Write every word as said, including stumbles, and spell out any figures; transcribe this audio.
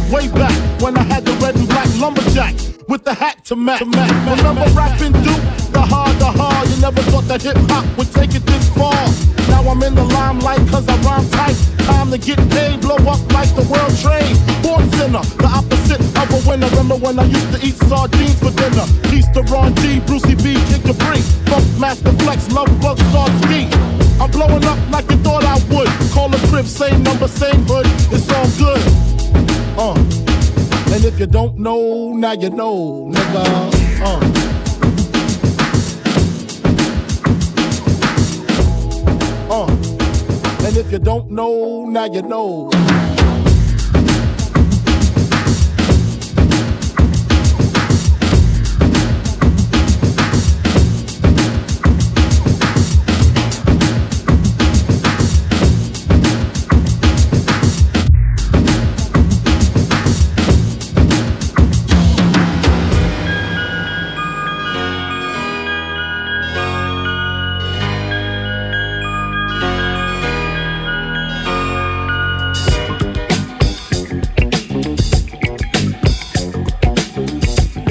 way back when I had the red and black lumberjack with the hat to match. Remember rapping Duke? The hard, the hard. You never thought that hip hop would take it this far. Now I'm in the limelight cause I rhyme tight. Time to get paid, blow up like the world trade. Born sinner, the opposite of a winner. Remember when I used to eat sardines for dinner? Peace to Ron G, Brucey B, Kick the Bree. Funk Master Flex, Love Bug, Star Ski. I'm blowing up like you thought I would. Call a crib, same number, same hood. It's all good. Uh. And if you don't know, now you know, nigga. Uh. Uh. And if you don't know, now you know.